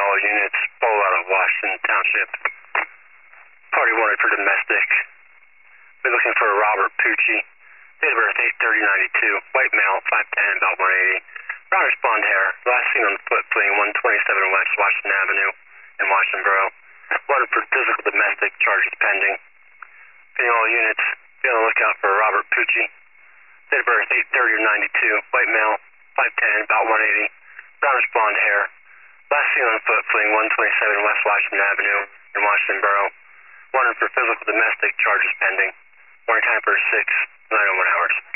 all units, Bowl out of Washington Township. Party wanted for domestic. We're looking for Robert Pucci. Date of birth 8/30/92. White male, 5'10", about 180. Brownish blonde hair. Last seen on foot fleeing 127 West Washington Avenue in Washington Borough. Wanted for physical domestic, charges pending. Getting all units, be on the lookout for Robert Pucci. Date of birth 8/30/92. White male, 5'10", about 180. Brownish blonde hair. Last seen on foot fleeing 127 West Washington Avenue in Washington Borough. Wanted for physical domestic, charges pending. Morning time for 6, 9:01 hours.